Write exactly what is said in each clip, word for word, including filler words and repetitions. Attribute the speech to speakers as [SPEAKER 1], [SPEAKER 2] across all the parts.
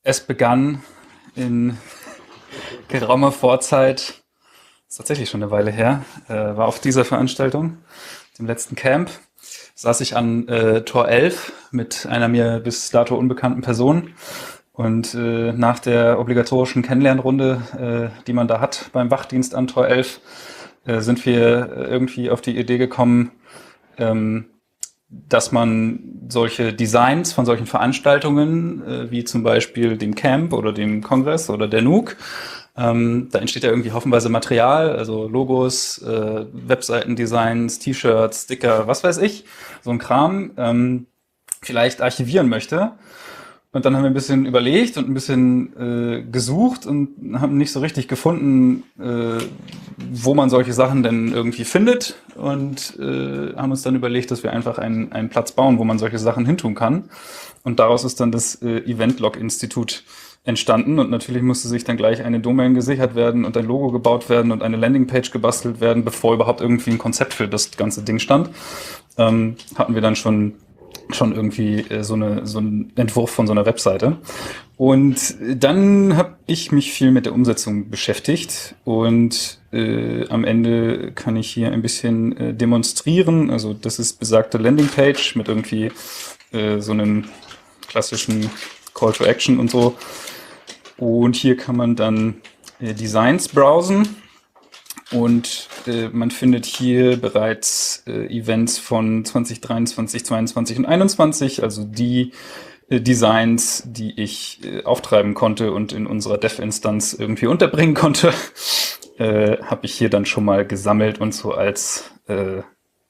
[SPEAKER 1] Es begann in geraumer Vorzeit, ist tatsächlich schon eine Weile her, äh, war auf dieser Veranstaltung, dem letzten Camp, saß ich an äh, Tor elf mit einer mir bis dato unbekannten Person und äh, nach der obligatorischen Kennenlernrunde, äh, die man da hat beim Wachdienst an Tor elf, äh, sind wir irgendwie auf die Idee gekommen, ähm, dass man solche Designs von solchen Veranstaltungen, äh, wie zum Beispiel dem Camp oder dem Kongress oder der Nuke, ähm, da entsteht ja irgendwie haufenweise Material, also Logos, äh, Webseitendesigns, T-Shirts, Sticker, was weiß ich, so ein Kram, ähm, vielleicht archivieren möchte. Und dann haben wir ein bisschen überlegt und ein bisschen äh, gesucht und haben nicht so richtig gefunden, äh, wo man solche Sachen denn irgendwie findet. Und äh, haben uns dann überlegt, dass wir einfach einen, einen Platz bauen, wo man solche Sachen hintun kann. Und daraus ist dann das äh, Event-Log-Institut entstanden. Und natürlich musste sich dann gleich eine Domain gesichert werden und ein Logo gebaut werden und eine Landingpage gebastelt werden, bevor überhaupt irgendwie ein Konzept für das ganze Ding stand. Ähm, hatten wir dann schon schon irgendwie äh, so eine so ein Entwurf von so einer Webseite. Und dann habe ich mich viel mit der Umsetzung beschäftigt und äh, am Ende kann ich hier ein bisschen äh, demonstrieren. Also das ist besagte Landingpage mit irgendwie äh, so einem klassischen Call to Action und so. Und hier kann man dann äh, Designs browsen. Und äh, man findet hier bereits äh, Events von zwanzig dreiundzwanzig, zweiundzwanzig und einundzwanzig, also die äh, Designs, die ich äh, auftreiben konnte und in unserer Dev-Instanz irgendwie unterbringen konnte, äh, habe ich hier dann schon mal gesammelt und so als äh,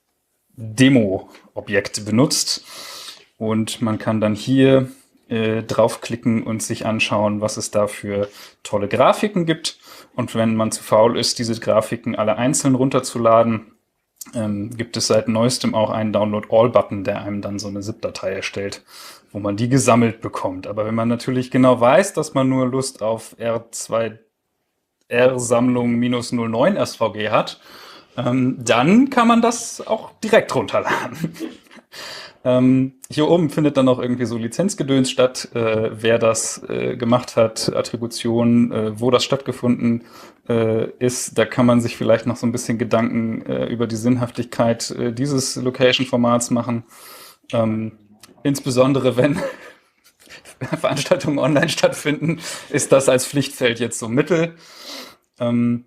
[SPEAKER 1] Demo-Objekt benutzt. Und man kann dann hier äh, draufklicken und sich anschauen, was es da für tolle Grafiken gibt. Und wenn man zu faul ist, diese Grafiken alle einzeln runterzuladen, ähm, gibt es seit neuestem auch einen Download-All-Button, der einem dann so eine zip-Datei erstellt, wo man die gesammelt bekommt. Aber wenn man natürlich genau weiß, dass man nur Lust auf R zwei R-Sammlung minus null neun S V G hat, ähm, dann kann man das auch direkt runterladen. Ähm, hier oben findet dann noch irgendwie so Lizenzgedöns statt, äh, wer das äh, gemacht hat, Attribution, äh, wo das stattgefunden äh, ist. Da kann man sich vielleicht noch so ein bisschen Gedanken äh, über die Sinnhaftigkeit äh, dieses Location-Formats machen. Ähm, insbesondere wenn Veranstaltungen online stattfinden, ist das als Pflichtfeld jetzt so Mittel. Ähm,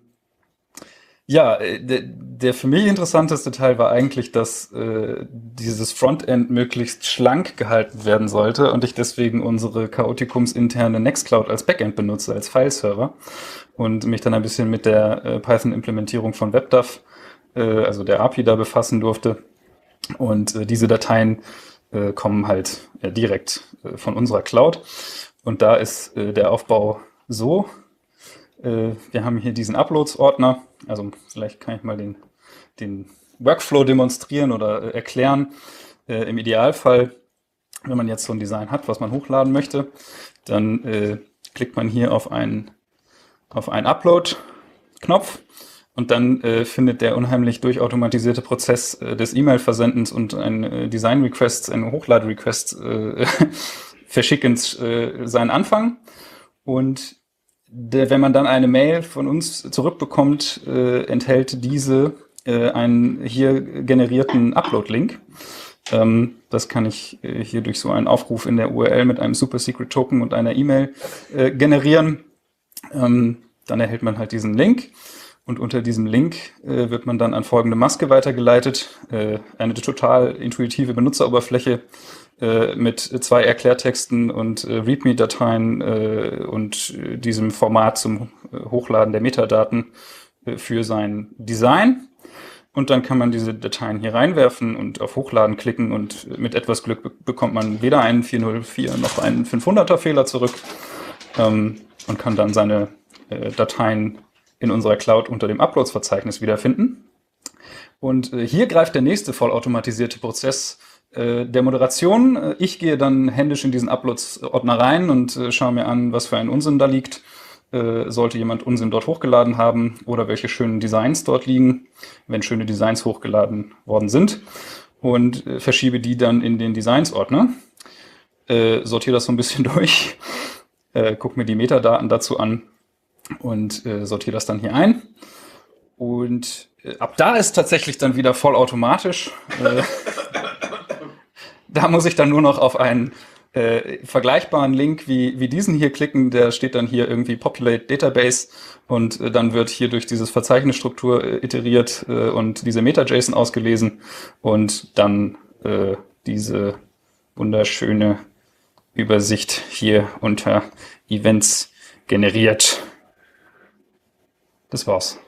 [SPEAKER 1] Ja, äh, der, der für mich interessanteste Teil war eigentlich, dass äh, dieses Frontend möglichst schlank gehalten werden sollte und ich deswegen unsere Chaoticums interne Nextcloud als Backend benutze, als Fileserver und mich dann ein bisschen mit der äh, Python-Implementierung von WebDAV, äh, also der A P I da befassen durfte. Und äh, diese Dateien äh, kommen halt äh, direkt äh, von unserer Cloud. Und da ist äh, der Aufbau so. Wir haben hier diesen Uploads-Ordner, also vielleicht kann ich mal den, den Workflow demonstrieren oder äh, erklären. Äh, Im Idealfall, wenn man jetzt so ein Design hat, was man hochladen möchte, dann äh, klickt man hier auf einen, auf einen Upload-Knopf und dann äh, findet der unheimlich durchautomatisierte Prozess äh, des E-Mail-Versendens und ein äh, Design-Requests, ein Hochlade-Request äh, verschickens äh, seinen Anfang. Und Der, wenn man dann eine Mail von uns zurückbekommt, äh, enthält diese äh, einen hier generierten Upload-Link. Ähm, das kann ich äh, hier durch so einen Aufruf in der U R L mit einem Super-Secret-Token und einer E-Mail äh, generieren. Ähm, dann erhält man halt diesen Link und unter diesem Link äh, wird man dann an folgende Maske weitergeleitet. Äh, eine total intuitive Benutzeroberfläche mit zwei Erklärtexten und äh, README-Dateien äh, und äh, diesem Format zum äh, Hochladen der Metadaten äh, für sein Design. Und dann kann man diese Dateien hier reinwerfen und auf Hochladen klicken und mit etwas Glück be bekommt man weder einen vier null vier noch einen fünfhunderter Fehler zurück ähm, und kann dann seine äh, Dateien in unserer Cloud unter dem Uploads-Verzeichnis wiederfinden. Und äh, hier greift der nächste vollautomatisierte Prozess der Moderation. Ich gehe dann händisch in diesen Uploads-Ordner rein und äh, schaue mir an, was für ein Unsinn da liegt. Äh, sollte jemand Unsinn dort hochgeladen haben oder welche schönen Designs dort liegen, wenn schöne Designs hochgeladen worden sind. Und äh, verschiebe die dann in den Designs-Ordner. Äh, sortiere das so ein bisschen durch. äh, gucke mir die Metadaten dazu an und äh, sortiere das dann hier ein. Und äh, ab da ist tatsächlich dann wieder vollautomatisch. Äh, da muss ich dann nur noch auf einen äh, vergleichbaren Link wie, wie diesen hier klicken. Der steht dann hier irgendwie Populate Database und äh, dann wird hier durch dieses Verzeichnisstruktur äh, iteriert äh, und diese Meta-JSON ausgelesen und dann äh, diese wunderschöne Übersicht hier unter Events generiert. Das war's.